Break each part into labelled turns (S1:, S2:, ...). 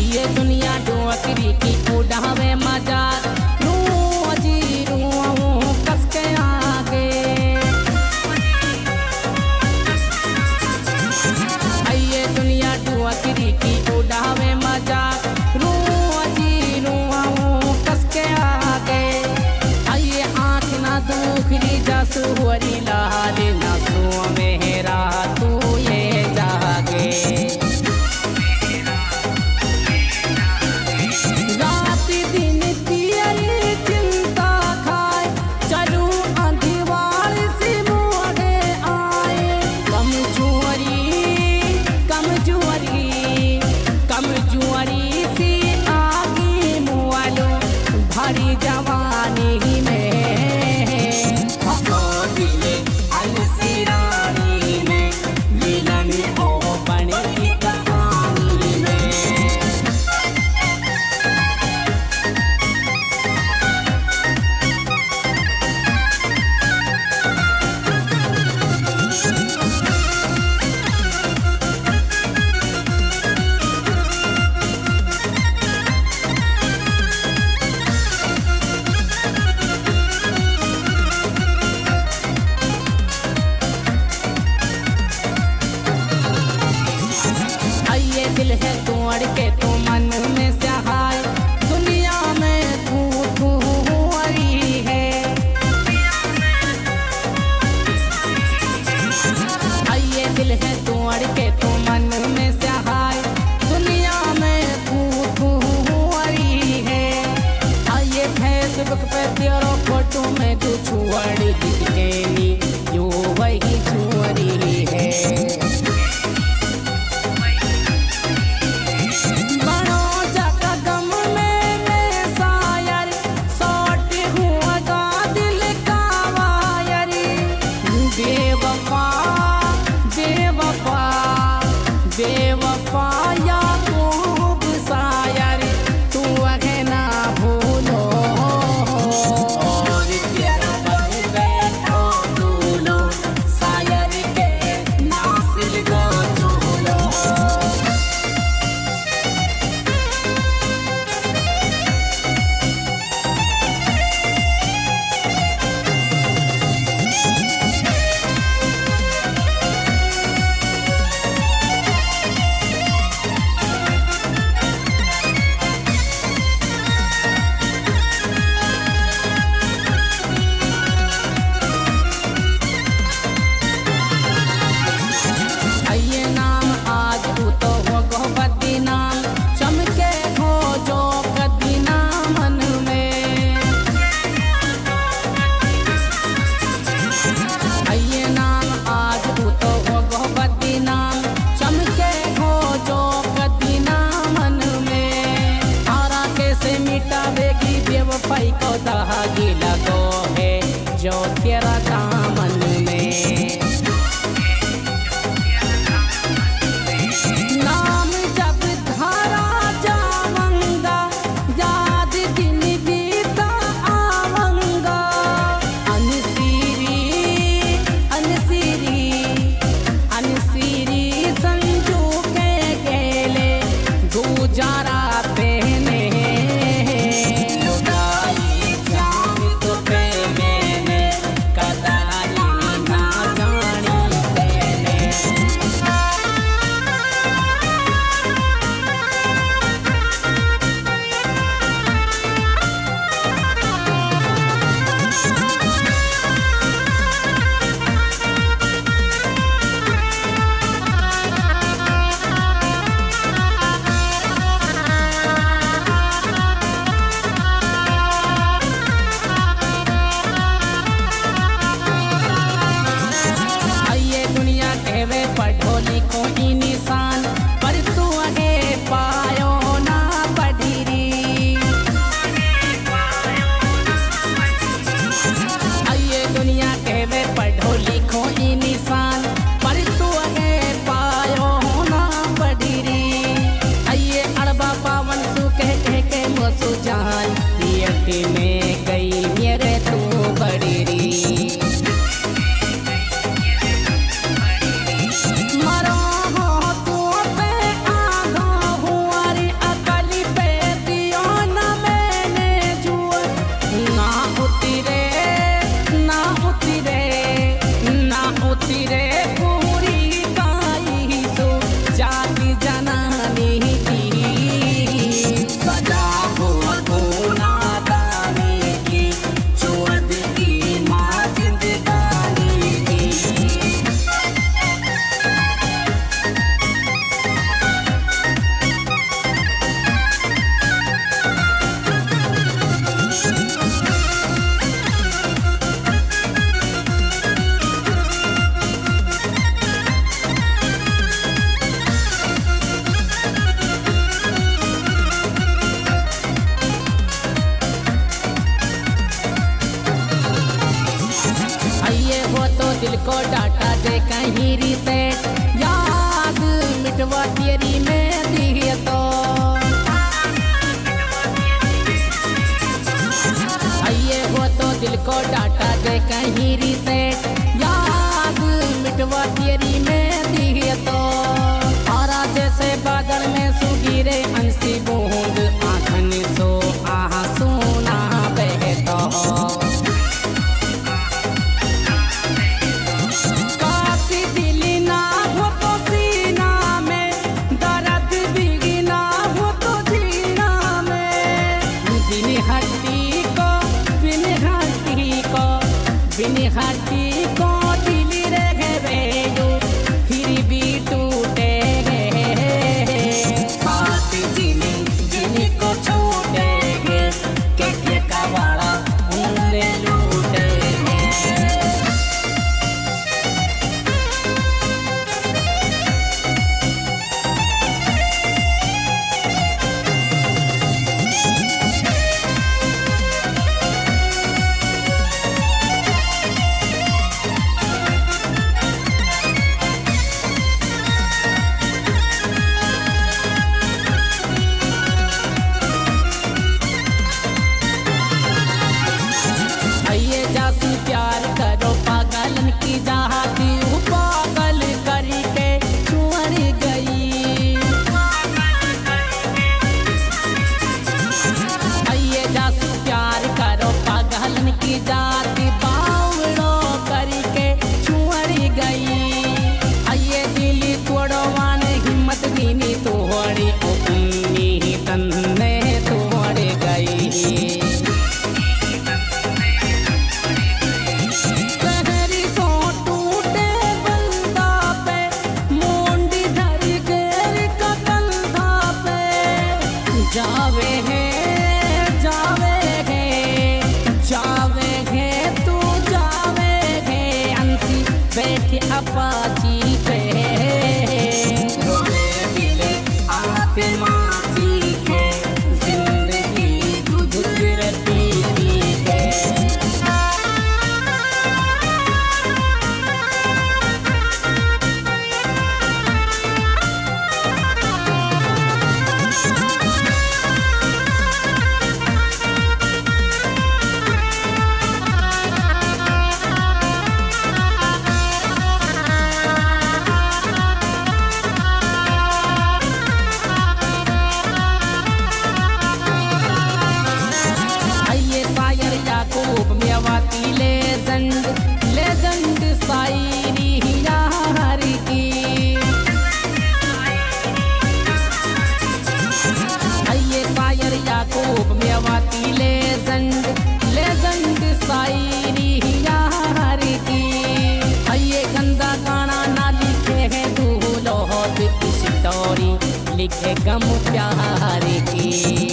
S1: ये दुनिया डोकरी की उड़ावे मजाक रूं जी रूं कस के आगे ये दुनिया डोकरी की उड़ावे मजाक रूं जी रूं कस के आगे ये आँख ना दुखरी जासू हुरी लाल ना सो मेरा तू ये जागे भरी जवानी में अलसी रानी में मिलन हो बने की कहानी में दिल है तोड़ के तो मन में सहाय दुनिया में तू हरी है ये दिल है तोड़ के तो मन में सहाय दुनिया में तू हरी है ये फेसबुक पे तेरा फोटो में तू छुअड़ी दिखनी जो वही छुअरी है बेवफा या खूब शायर तू आगे ना भूलो और तेरा बन बैठो दूलो शायर के नासिल को चूलो बेवफाई को दागी लगो है जो तेरा दामन में नाम जब धारा जावंगा याद दिन बीता आवंगा अनसीरी अनसीरी अनसीरी संजू के गेले गुजारा पहने पढ़ोली कोई निशान पर तू आगे पायो ना पढ़ी ये दुनिया कहवे पढ़ोली कोई निशान पर तू आगे पायो ना पढ़ी ये अड़बा पावन सु कह के मोसु जान पियटी में गई मेरे तू बड़ी मरो हो तू पे आगा हुआरी अकल दिल को डाटा जे कहीं रिसेट, याद मिटवा तेरी में दिए तो आइए हो तो दिल को डाटा जे कहीं रिसेट, याद मिटवा तेरी में दिए तो तारा जैसे बादल में सुगिरे अंशी बूंद आँखन सो आहा सोना बहता काशी दिल ना हो तो सीना में, दर्द बिगना हो तो जीना में, बिन हड्डी को बिन हड्डी को बिन हड्डी को दिल रह गए फिर भी टूटे साथ जिनी को छूटे के कबाड़ा उनने लूटे। आइए जासी प्यार करो पागलन की चाहती हूँ, पागल करके छोड़ गई। आइए जासी प्यार करो पागलन की जाती, बावड़ो करके छोड़ गई। आइए दिल तोड़वान हिम्मत भी नहीं तोड़ी, उम्मी तन्ने तोड़ गई। जावे है जावे है जावे है तू जावे है अंशी बैठे अपाची पे दिल आत्मा चीखे जिंदगी गुजरती है। मेवाती लेजेंड शायरी यार की, आइए शायर याकूब मेवाती लेजेंड शायरी यार की। आइए गंदा गाना ना लिखे है दूल्हो स्टोरी लिखे गम प्यार की।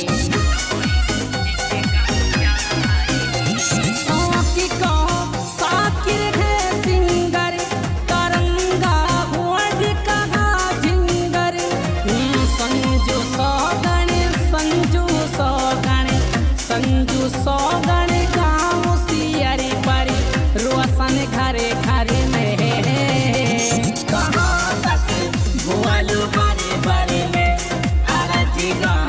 S1: संजू सौगण गाँव सियरी परी रोशन घरे घरे में कहाँ तक भुआलू बड़े बड़े में अरजी